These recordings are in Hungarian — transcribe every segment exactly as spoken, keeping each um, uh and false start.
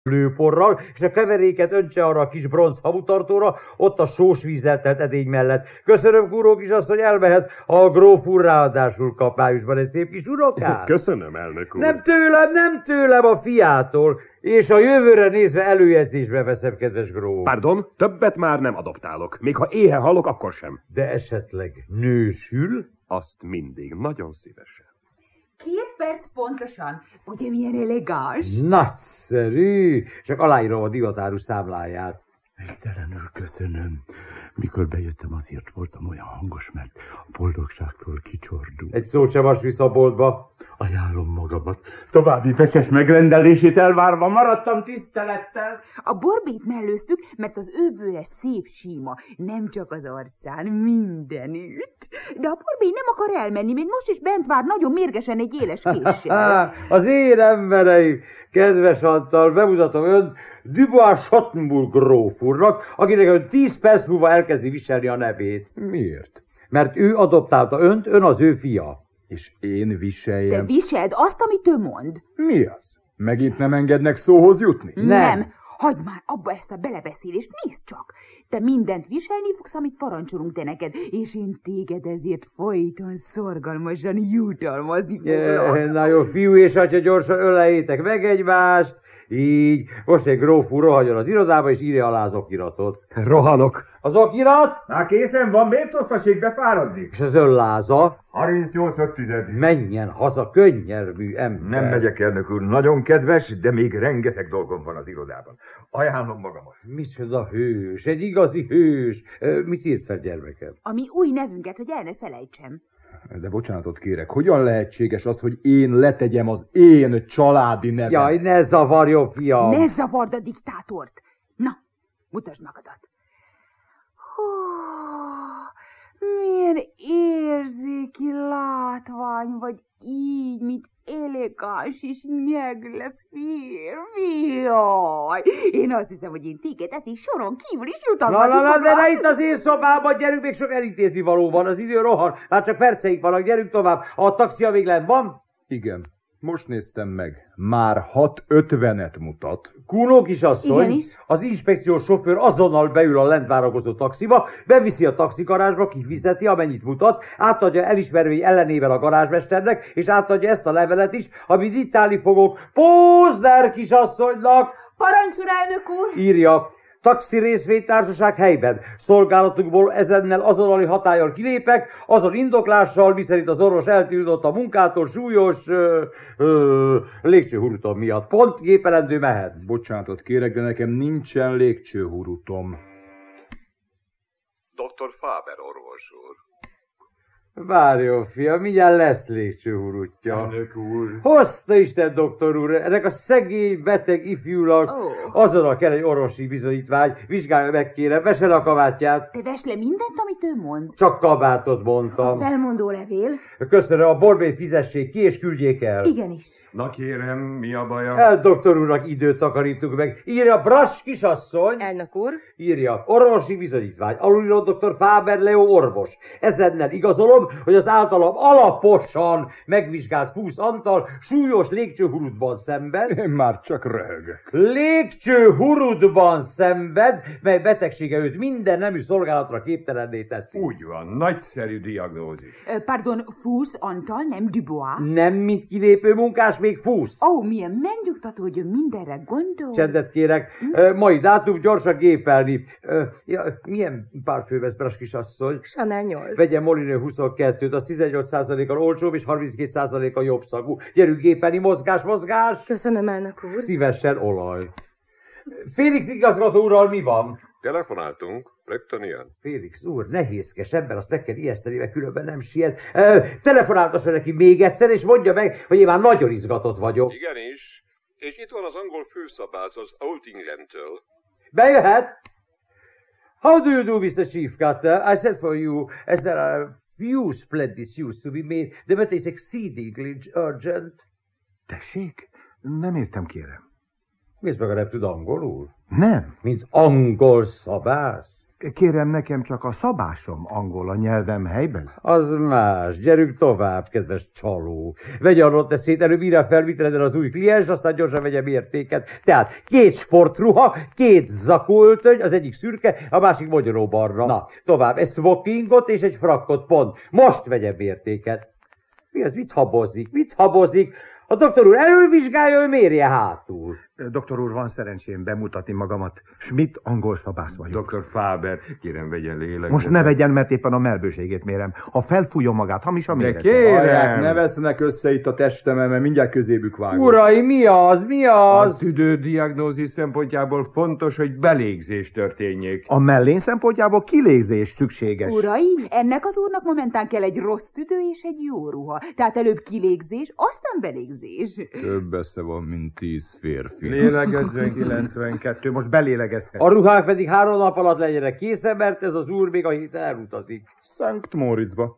lőporral, és a keveréket öntse arra a kis bronz hamutartóra, ott a sós vízzel telt edény mellett. Köszönöm, Kúró kisasszony, elmehet, a gróf úr ráadásul kap májusban egy szép kis unokát. Köszönöm, elnök úr. Nem tőlem, nem tőlem, a fiától, és a jövőre nézve előjegyzésbe veszem, kedves gróf. Pardon, többet már nem adoptálok. Még ha éhen halok, akkor sem. De esetleg nősül? Azt mindig, nagyon szívesen. Két perc pontosan. Ugye milyen elegáns? Nagyszerű! Csak aláírom a divatárus számláját. Végtelenül köszönöm. Mikor bejöttem, azért voltam olyan hangos, mert a boldogságtól kicsordult. Egy szót sem vas vissza a boltba. Ajánlom magamat. További becses megrendelését elvárva maradtam tisztelettel. A borbét mellőztük, mert az ő bőre szép síma, nem csak az arcán, mindenütt. De a borbé nem akar elmenni, még most is bent vár nagyon mérgesen egy éles késsel. Az én embereim, kedves Antal, bemutatom önt Dubois Schottenburg gróf úrnak, akinek ön tíz perc múlva elkezdi viselni a nevét. Miért? Mert ő adoptálta önt, ön az ő fia. És én viseljem... Te viseld azt, amit ő mond. Mi az? Megint nem engednek szóhoz jutni? Nem. nem. Hagyd már abba ezt a belebeszélést, nézd csak! Te mindent viselni fogsz, amit parancsolunk te neked, és én téged ezért folyton szorgalmasan jutalmazni foglak. Na jó, fiú és atya, gyorsan öleljétek meg egymást. Így, most egy gróf úr rohanjon az irodába, és írja alá az okiratot. Rohanok. Az okirat? Már készen van, miért osztassék befáradni? És az önláza? harmincnyolc öt tized. Menjen haza, könnyelmű ember. Nem megyek, elnök úr, nagyon kedves, de még rengeteg dolgom van az irodában. Ajánlom magamat. Micsoda hős, egy igazi hős. Mit írt fel, gyermekem? A mi új nevünket, hogy el ne felejtsem. De bocsánatot kérek, hogyan lehetséges az, hogy én letegyem az én családi nevem? Jaj, ne zavarjon, fiam! Ne zavard a diktátort! Na, mutasd magadat! Hú, milyen érzéki látvány vagy így, mint elegáns és nyegle férfi. Jaj, én azt hiszem, hogy én téged ezen soron kívül is jutalmazni Na, na, na, de ne itt az én szobában, gyerünk, még sok elintézni valóban, az idő rohan, már csak perceink vannak, gyerünk tovább. A taxia még lent van? Igen, most néztem meg, már hat ötvenet mutat. Kúnó kisasszony, Igenis. Az inspekciós sofőr azonnal beül a lent várakozó taxiba, beviszi a taxigarázsba, kifizeti, amennyit mutat, átadja elismerői ellenével a garázsmesternek, és átadja ezt a levelet is, amit diktálni fogok Pózner kisasszonynak. Parancsol, elnök úr! Írja. Taxi részvénytársaság helyben. Szolgálatukból ezennel azonnali hatállyal kilépek, azon indoklással, miszerint az orvos eltiltott a munkától súlyos ö, ö, légcsőhurutom miatt. Pont gépelendő mehet. Bocsánatot kérek, de nekem nincsen légcsőhurutom. doktor Faber orvos úr. Várjon, fiam, mindjárt lesz légcsőhurutja. Elnök úr. Hozta Isten, doktor úr, ennek a szegény, beteg ifjúnak Oh. azonnal kell egy orvosi bizonyítvány, vizsgálja meg, kérem, vesse le a kabátját. Te vesd le mindent, amit ő mond. Csak kabátot mondtam. Felmondó levél. Köszönöm, a borbét fizessék ki, és küldjék el. Igenis. Na kérem, mi a baja? El, doktor úrnak időt takarítunk meg. Írja Brass kisasszony. Elnök úr. Írja orvosi bizonyítvány. Alulíró doktor Faber Leo orvos. Ezennel igazolom, hogy az általam alaposan megvizsgált Fuchs Antal súlyos légcsőhurutban szenved. Én már csak röhögök. Légcsőhurutban szenved, mely betegsége őt minden nemű szolgálatra képtelenné teszi. Úgy van, nagyszerű diagnózis. Ö, Pardon, Fuchs Antal, nem Dubois. Nem, mint kilépő munkás, még Fuchs. Ó, oh, milyen megnyugtató, hogy ő mindenre gondol. Csendet kérek. Hm? Mai dátum, gyorsan gépelni. Ja, milyen párfő vesz, Brass kisasszony? Chanel nyolc. Vegye Molinő huszonkettőt, az tizennyolc százalékkal olcsóbb és harminckét százalékkal jobb szagú. Gyerünk gépelni, mozgás, mozgás! Köszönöm, elnök úr. Szívesen olaj. Félix igazgató úrral mi van? Telefonáltunk, rögtön jön. Félix úr, nehézkes ember, azt meg kell ijeszteni, mert különben nem siet. Telefonáltasson neki még egyszer, és mondja meg, hogy én már nagyon izgatott vagyok. Igenis, és itt van az angol főszabász az Old Englandtől. Bejöhet? How do you do, mister Chief Cutter? I sent for you as there are few splendid suits to be made. The matter is exceedingly urgent. Tessék? Nem értem, kérem. Nézd meg, a nem tud angolul? Nem. Mint angol szabász? Kérem, nekem csak a szabásom angol, a nyelvem helyben. Az más. Gyerünk tovább, kedves csaló. Vegye a noteszét, előbb írja fel, mit legyen az új kliens, aztán gyorsan vegye mértéket. Tehát két sportruha, két zakóöltöny, az egyik szürke, a másik magyaróbarna. Na, tovább. Egy smokingot és egy frakkot, pont. Most vegye mértéket. Mi az? Mit habozik? Mit habozik? A doktor úr elővizsgálja, ő mérje hátul. Doktor úr, van szerencsém bemutatni magamat. Schmidt, angol szabász vagyok. doktor Faber, kérem vegyen lélegzetet. Most ne vegyen, mert éppen a melbőségét mérem. Ha felfújja magát, hamis a mérete. De kérem! Hallják, ne vesznek össze itt a testemen, mert mindjárt közébük vágok. Urai, mi az? Mi az? A tüdődiagnózis szempontjából fontos, hogy belégzés történjék. A mellén szempontjából kilégzés szükséges. Uraim, ennek az úrnak momentán kell egy rossz tüdő és egy jó ruha. Tehát előbb kilégzés, aztán belégzés. Több esze van, mint tíz férfi. Lélegezzen kilencvenkettő, most belélegezhet. A ruhák pedig három nap alatt legyenek készen, mert ez az úr még a héten elutazik. Szent Moritzba.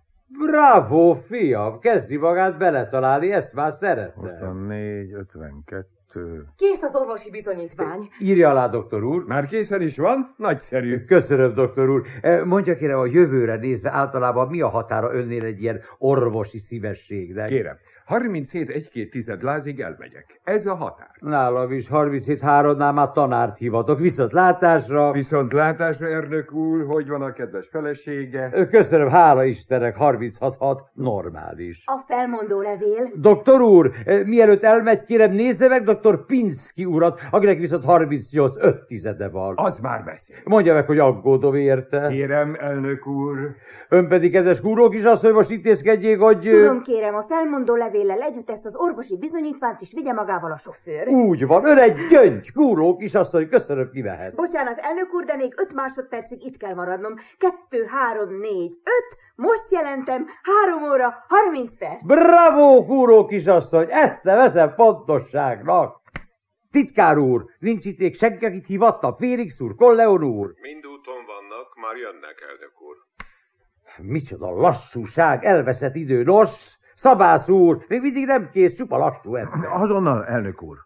Bravo, fiam! Kezdi magát beletalálni, ezt már szerettem. huszonnégy, ötvenkettő... Kész az orvosi bizonyítvány. Írja alá, doktor úr. Már készen is van? Nagyszerű. Köszönöm, doktor úr. Mondja kérem, a jövőre nézve általában mi a határa önnél egy ilyen orvosi szívességnek? Kérem, harminchét egy-két tized lázig elmegyek. Ez a határ. Nálam is harminchét háromnál már tanárt hivatok. Viszont látásra... Viszont látásra, elnök úr, hogy van a kedves felesége? Köszönöm, hála Istennek, harminchat hat normális. A felmondó levél. Doktor úr, mielőtt elmegy, kérem nézze meg doktor Pinski urat, akinek viszont harmincnyolc öt tizede van. Az már beszél. Mondja meg, hogy aggódom érte. Kérem, elnök úr. Ön pedig, kedves kúrók is azt, hogy most intézkedjék, hogy... Tudom, kérem, a felmondó levéllel együtt ezt az orvosi bizonyítványt is vigye magával a sofőr. Úgy van, ön egy gyöngy, kúrók is azt, hogy köszönöm, kimehet. Bocsánat, elnök úr, de még öt másodpercig itt kell maradnom. Kettő, három, négy, öt, most jelentem, három óra, harminc perc. Bravo, kúrók is azt, hogy ezt nevezem pontosságnak. Titkár úr, nincs itt még senki, akit hivattam? Félix úr, Colleon úr? Mind úton vannak, már jönnek, elnök úr. Micsoda lassúság, elveszett idő. Nos, szabász úr, még mindig nem kész, csupa lassú ember. Azonnal, elnök úr.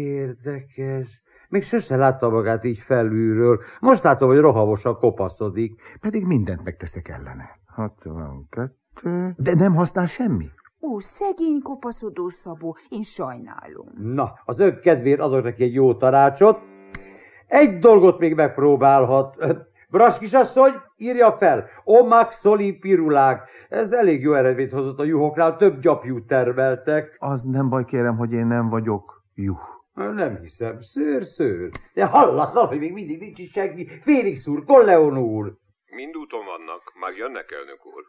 Érdekes. Még sose látta magát így felülről. Most látom, hogy rohamosan kopaszodik. Pedig mindent megteszek ellene. hatvankettő... De nem használ semmi. Ó, szegény kopaszodó Szabó, én sajnálom. Na, az ön kedvéért adok neki egy jó tanácsot. Egy dolgot még megpróbálhat. Brass kisasszony, írja fel. Omaxoli pirulák. Ez elég jó eredményt hozott a juhoknál, több gyapjút termeltek. Az nem baj, kérem, hogy én nem vagyok juh. Nem hiszem, szőr, szőr. De hallatlan, hogy még mindig nincs itt senki. Félix úr, Colleon úr. Mind úton vannak, már jönnek, elnök úr.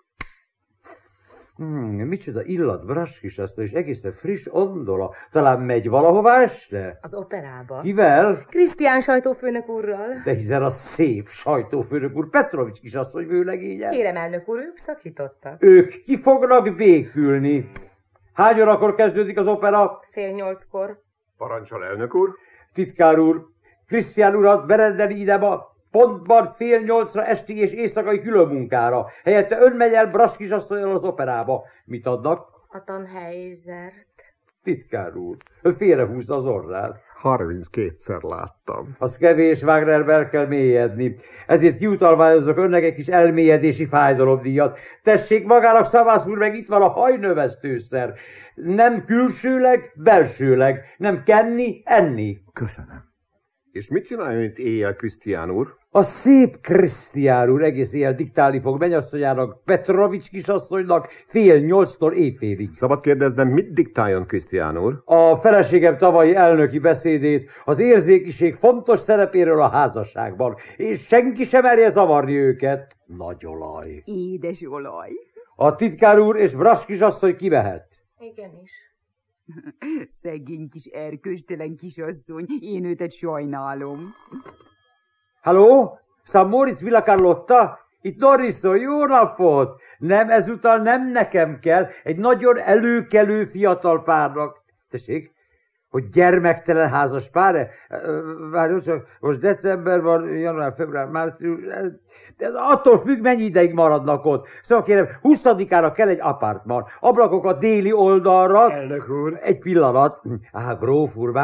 Hmm, micsoda illat, Brass kisasszony, és egészen friss ondola. Talán megy valahová este? Az operába. Kivel? Krisztián sajtófőnök úrral. De hiszen a szép sajtófőnök úr Petrovics kisasszony vőlegénye. Kérem, elnök úr, ők szakítottak. Ők ki fognak békülni. Hány órakor kezdődik az opera? Fél nyolckor. Parancsol, elnök úr. Titkár úr, Krisztián urat berendeli ide ma pontban fél nyolcra esti és éjszakai különmunkára. Helyette ön megy el Brass kisasszonnyal az operába. Mit adnak? A Tannhäusert. Titkár úr, ön félrehúzza az orrát. harminckétszer láttam. Az kevés, Wagnerbe el kell mélyedni. Ezért kiutalványozok önnek egy kis elmélyedési fájdalomdíjat. Tessék magának, szabász úr, meg itt van a hajnövesztőszer. Nem külsőleg, belsőleg. Nem kenni, enni. Köszönöm. És mit csináljon itt éjjel, Krisztián úr? A szép Krisztián úr egész éjjel diktálni fog mennyasszonyának, Petrovics kisasszonynak fél nyolctól éjfélig. Szabad kérdeznem, mit diktáljon, Krisztián úr? A feleségem tavalyi elnöki beszédét, az érzékiség fontos szerepéről a házasságban, és senki sem merje zavarni őket. Nagy olaj. Édes olaj. A titkár úr és Brass kisasszony kimehet. Igenis. Szegény kis erköstelen kisasszony, én őtet sajnálom. Halló? San Moritz Villa Carlotta? Itt Norriszon, jó napot! Nem, ezúttal nem nekem kell, egy nagyon előkelő fiatal párnak. Tessék, hogy gyermektelen házas pár? Várjon csak, most december van, január, február, március, ez attól függ, mennyi ideig maradnak ott. Szóval kérem, huszadikára kell egy apartman, ablakok a déli oldalra. Elnök úr. Egy pillanat. Á, gróf úr, vár is.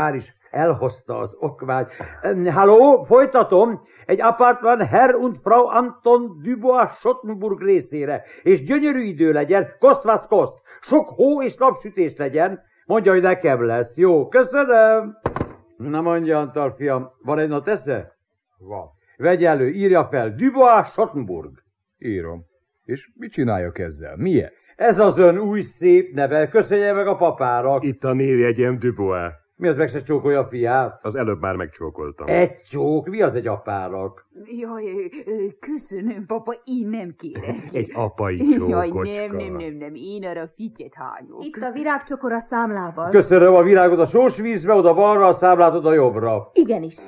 Elhozta az okmányt. Halló, folytatom. Egy apartman Herr und Frau Anton Dubois Schottenburg részére. És gyönyörű idő legyen, kost was kost. Sok hó és napsütés legyen. Mondja, hogy nekem lesz. Jó, köszönöm. Na mondja, Antal fiam, van egy not esze? Van. Vegy elő, írja fel. Dubois Schottenburg. Írom. És mit csináljak ezzel? Mi ez? Ez az ön új szép neve. Köszönje meg a papárak. Itt a névjegyem, Dubois. Mi az, meg se csókolja a fiát? Az előbb már megcsókoltam. Egy csók? Mi az egy apárak? Jaj, köszönöm, papa, én nem kérek. Egy apai csókocska. Jaj, nem, nem, nem, nem, én arra fityet hányok. Itt a virágcsokor a számlával. Köszönöm a virágot a sós vízbe, oda balra, a számlát oda jobbra. Igenis.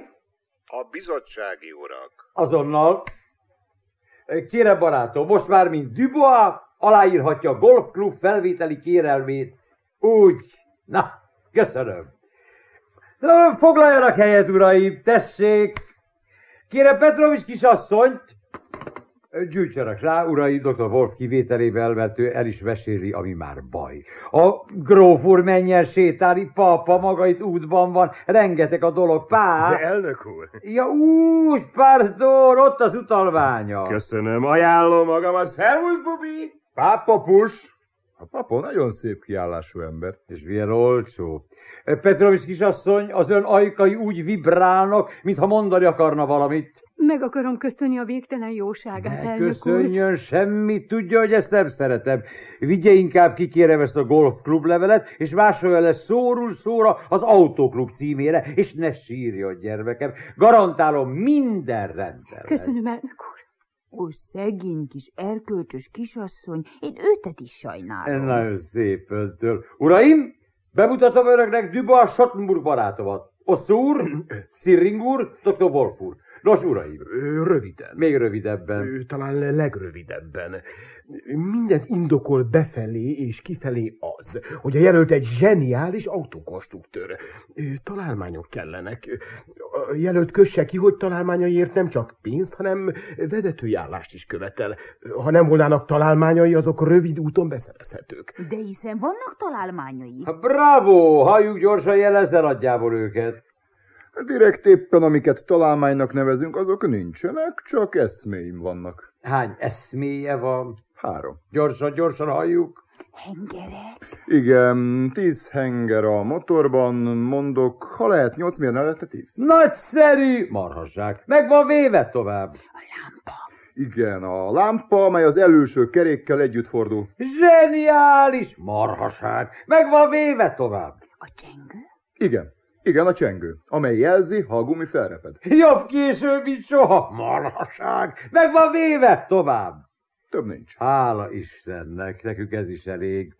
A bizottsági urak. Azonnal. Kérem barátom, most már mint Dubois aláírhatja a golfklub felvételi kérelmét. Úgy. Na, köszönöm. Na, foglaljanak helyet, uraim, tessék. Kérem Petrovics kisasszonyt. Gyűjtsenek rá, uraim, doktor Wolf kivételével, mert ő el is meséli, ami már baj. A gróf úr menjen sétálni, papa maga itt útban van, rengeteg a dolog, pá. De elnök úr. Ja úgy, pardon, ott az utalványa. Köszönöm, ajánlom magamat. Szervusz, Bubi! Pápapus! A papa nagyon szép kiállású ember. És milyen olcsó. Petrovics kisasszony, az ön ajkai úgy vibrálnak, mintha mondani akarna valamit. Meg akarom köszönni a végtelen jóságát, Ne elnök köszönjön úr. semmit, tudja, hogy ezt nem szeretem. Vigye inkább ki, kérem, ezt a golfklub levelet, és másolja le szóról szóra az autóklub címére, és ne sírjon, gyermekem. Garantálom, minden rendben lesz. Köszönöm, elnök úr. Ó, szegény kis erkölcsös kisasszony, én őtet is sajnálom. Nagyon szép öntől. Uraim, bemutatom önöknek Dubois Schottenburg barátomat. Osszó úr, Cirring úr, doktor Wolf úr. Nos, uraim. Röviden. Még rövidebben. Talán legrövidebben. Mindent indokol befelé és kifelé az, hogy a jelölt egy zseniális autókonstruktőr. Találmányok kellenek. A jelölt kösse ki, hogy találmányaiért nem csak pénzt, hanem vezetői állást is követel. Ha nem volnának találmányai, azok rövid úton beszerezhetők. De hiszen vannak találmányai. Bravo! Halljuk gyorsan, jelezze nagyjából őket. Direkt éppen, amiket találmánynak nevezünk, azok nincsenek, csak eszméim vannak. Hány eszméje van? Három. Gyorsan, gyorsan halljuk. Hengerek? Igen, tíz henger a motorban, mondok, ha lehet nyolc, miért ne lett tíz? Nagyszerű! Marhasság. Meg van véve tovább. A lámpa. Igen, a lámpa, mely az előső kerékkel együtt fordul. Zseniális! Marhaság. Meg van véve tovább. A csengő? Igen. Igen, a csengő, amely jelzi, ha a gumi felreped. Jobb később, mint soha. Marhaság. Meg van véve tovább. Több nincs. Hála Istennek, nekünk ez is elég.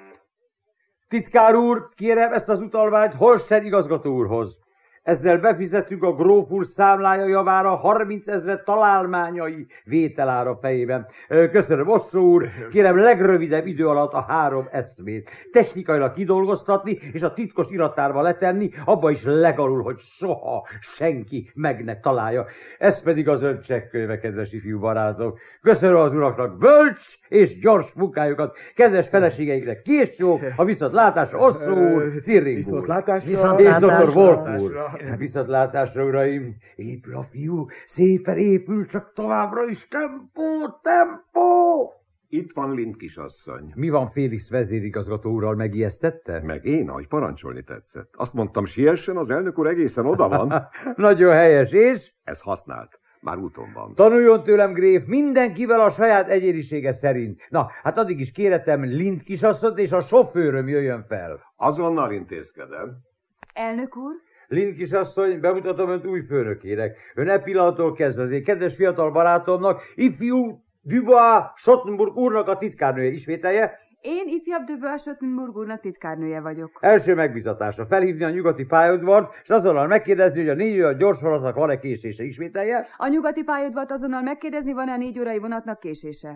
Titkár úr, kérem ezt az utalványt Holstein igazgató úrhoz. Ezzel befizetünk a gróf úr számlája javára harminc ezred találmányai vételára fejében. Köszönöm, Osszó úr, kérem legrövidebb idő alatt a három eszmét technikailag kidolgoztatni, és a titkos irattárba letenni, abba is legalul, hogy soha senki meg ne találja. Ez pedig az ön csekkönyve, kedves ifjú barátok. Köszönöm az uraknak bölcs és gyors munkájukat, kedves feleségeiknek késő, a viszontlátásra, Osszó úr, Cirring úr. Viszontlátásra. És doktor Wolf úr. Viszontlátásra, uraim, épül a fiú, szépen épül, csak továbbra is tempó, tempó! Itt van Lind kisasszony. Mi van Félix vezérigazgató úrral, megijesztette? Meg én, ahogy parancsolni tetszett. Azt mondtam, siessen, az elnök úr egészen oda van. Nagyon helyes, és? Ez használt. Már úton van. Tanuljon tőlem, gréf, mindenkivel a saját egyénisége szerint. Na, hát addig is kéretem Lind kisasszont, és a sofőröm jöjjön fel. Azonnal intézkedem. Elnök úr? Lind kisasszony, bemutatom önt új főnökének. Ön e pillanattól kezdve az én kedves fiatal barátomnak, ifjú Dubois Schottenburg úrnak a titkárnője. Ismételje? Én ifjabb Dubois Schottenburg úrnak titkárnője vagyok. Első megbízatása felhívni a nyugati pályaudvart, és azonnal megkérdezni, hogy a négy óra gyors vonatnak van-e késése. Ismételje? A nyugati pályaudvart azonnal megkérdezni, van-e a négy órai vonatnak késése.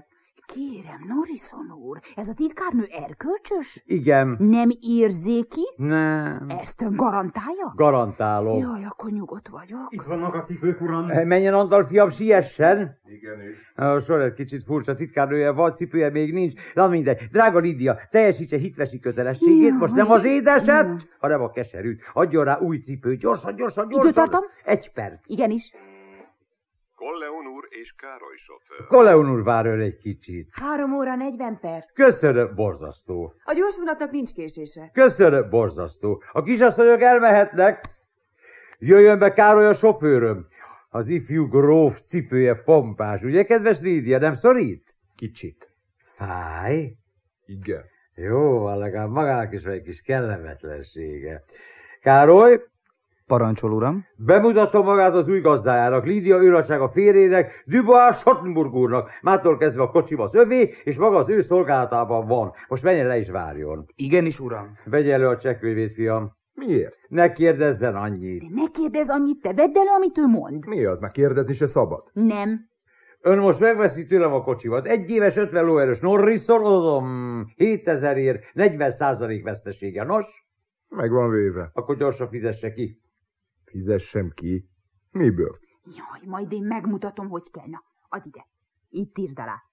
Kérem, Norrison úr, ez a titkárnő erkölcsös? Igen. Nem érzéki? Nem. Ezt ön garantálja? Garantálom. Jaj, akkor nyugodt vagyok. Itt vannak a cipők, uram. Menjen, Antal, fiam, siessen. Igenis. A sor egy kicsit furcsa, titkárnője van, cipője még nincs. Na mindegy. Drága Lídia, teljesítse hitvesi kötelességét, Ja, most nem az édeset, ja. hanem a keserűt. Adjon rá új cipőt, gyorsan, gyorsan, gyorsan. Időtartam? Egy perc. Igenis. Kolleon úr és Károly sofőr. Kolleon úr, vár ön egy kicsit. Három óra negyven perc. Köszönöm, borzasztó. A gyorsvonatnak nincs késése. Köszönöm, borzasztó. A kisasszonyok elmehetnek. Jöjjön be, Károly, a sofőröm. Az ifjú gróf cipője pompás, ugye, kedves Lídia, nem szorít? Kicsit. Fáj? Igen. Jó, legalább magának is van egy kis kellemetlensége. Károly? Parancsol, uram. Bemutatom magát az új gazdájának, Lídia őrnagysága férjének, Dubois Schottenburg úrnak. Mától kezdve a kocsiba az övé, és maga az ő szolgálatában van. Most menjen le is várjon. Igenis, uram. Vegye elő a csekkönyvét, fiam. Miért? Ne kérdezzen annyit. De ne kérdezz annyit, te vedd elő, amit ő mond. Mi az? Már kérdezni se szabad. Nem. Ön most megveszi tőlem a kocsimat. Egy éves ötven lóerős Norrison, adom hétezerért, negyven százalék vesztesége. Nos? Meg van véve. Akkor gyorsan fizesse ki. Fizessem ki? Miből? Jaj, majd én megmutatom, hogy kell. Na, add ide. Itt írd alá.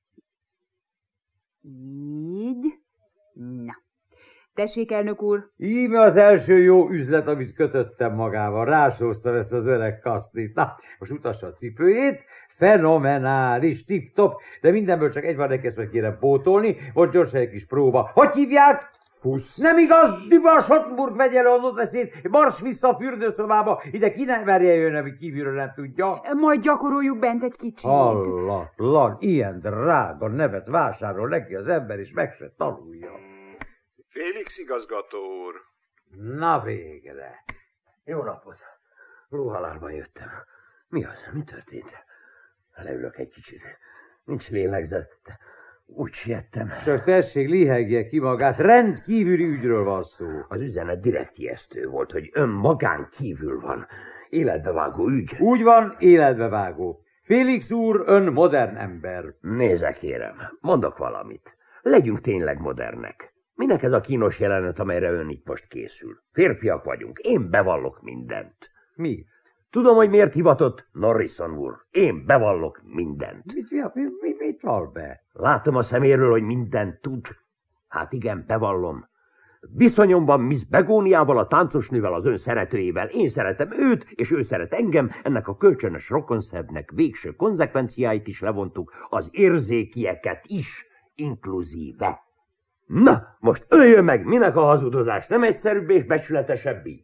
Így. Na. Tessék, elnök úr. Íme az első jó üzlet, amit kötöttem magával. Rásóztam ezt az öreg kasznit. Na, most utassa a cipőjét. Fenomenális, tip-top, de mindenből csak egy van, neki ezt meg kérem pótolni. Most gyorsan egy kis próba. Hogy hívják? Fusz. Nem igaz, Dubois Schottenburg, vegye le a noteszét, mars vissza a fürdőszobába, ide ki nem merje jönni, ami kívülről nem tudja. Majd gyakoroljuk bent egy kicsit. Hallatlan, ilyen drága nevet vásárol neki az ember, és meg se tanulja. Félix igazgató úr. Na végre. Jó napot. Lóhalálban jöttem. Mi az? Mi történt? Leülök egy kicsit. Nincs lélegzet. Úgy siettem. Csak tessék, lihegje ki magát, rendkívüli ügyről van szó. Az üzenet direkt ijesztő volt, hogy ön magán kívül van. Életbevágó ügy. Úgy van, életbevágó. Félix úr, ön modern ember. Nézze, kérem, mondok valamit. Legyünk tényleg modernek. Minek ez a kínos jelenet, amelyre ön itt most készül? Férfiak vagyunk, én bevallok mindent. Mi? Tudom, hogy miért hivatott, Norrison úr. Én bevallok mindent. Mit, mi, mi, mi, mit vall be? Látom a szeméről, hogy mindent tud. Hát igen, bevallom. Viszonyom van Miss Begóniával, a táncosnővel, az ön szeretőjével. Én szeretem őt, és ő szeret engem. Ennek a kölcsönös rokonszervnek végső konzekvenciáit is levontuk, az érzékieket is, inkluzíve. Na, most öljön meg, minek a hazudozás? Nem egyszerűbb és becsületesebb így?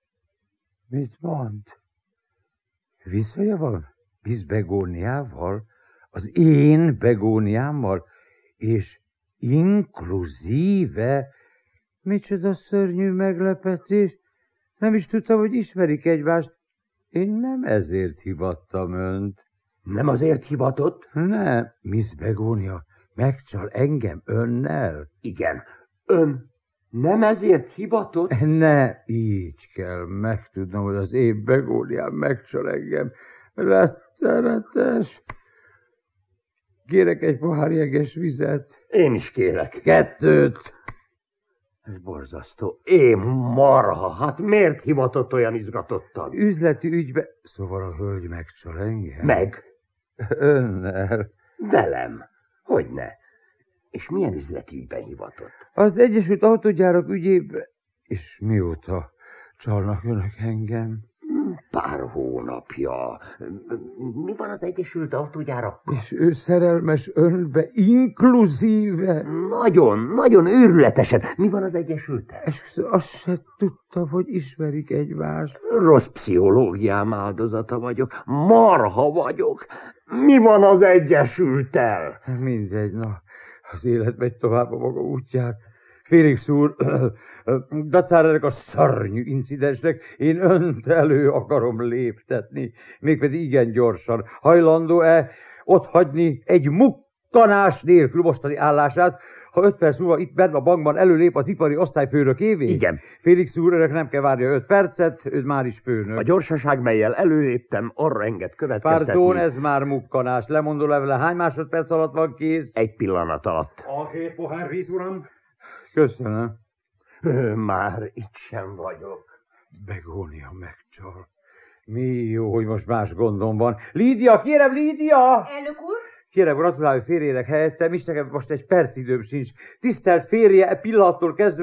Mit mond? Viszonya van Miss Begóniával? Az én Begóniámmal? És inkluzíve? Micsoda szörnyű meglepetés! Nem is tudtam, hogy ismerik egymást. Én nem ezért hivattam önt. Nem azért hivatott? Nem, Miss Begónia megcsal engem önnel. Igen, ön nem ezért hivatott? Ne, így kell megtudnom, hogy az én Begóniám megcsal engem. Rettenetes. Kérek egy pohár jeges vizet. Én is kérek. Kettőt. Ez borzasztó. Én marha, hát miért hivatott olyan izgatottan? Üzleti ügybe... Szóval a hölgy megcsal engem? Meg? Önnel. Velem? Hogyne? És milyen üzleti ügyben hivatott? Az Egyesült Autógyárak ügyébe. És mióta csalnak önök engem? Pár hónapja. Mi van az Egyesült Autógyárakkal? És ő szerelmes önbe, inkluzíve? Nagyon, nagyon őrületesen. Mi van az Egyesültel? És azt se tudtam, hogy ismerik egymást. Rossz pszichológiám áldozata vagyok. Marha vagyok. Mi van az Egyesültel? Mindegy, na. Az élet megy tovább a maga útján. Félix úr, dacára ennek a szörnyű incidensnek én önt elő akarom léptetni, mégpedig igen gyorsan. Hajlandó-e ott hagyni egy mukkanás nélkül mostani állását, ha öt perc múlva itt benne a bankban előlép az ipari osztályfőnökévé? Igen. Félix úr, önök nem kell várja öt percet, őt már is főnök. A gyorsaság, melyel előléptem, arra enged következtetni. Pardon, ez már mukkanás. Lemondó levele hány másodperc alatt van kész? Egy pillanat alatt. A hét pohár víz, uram? Köszönöm. Már itt sem vagyok. Begónia megcsal. Mi jó, hogy most más gondom van. Lídia, kérem, Lídia! Elnök úr? Kérem, gratulálj férjének helyettem, és nekem most egy perc időm sincs. Tisztelt férje, e pillanattól kezdve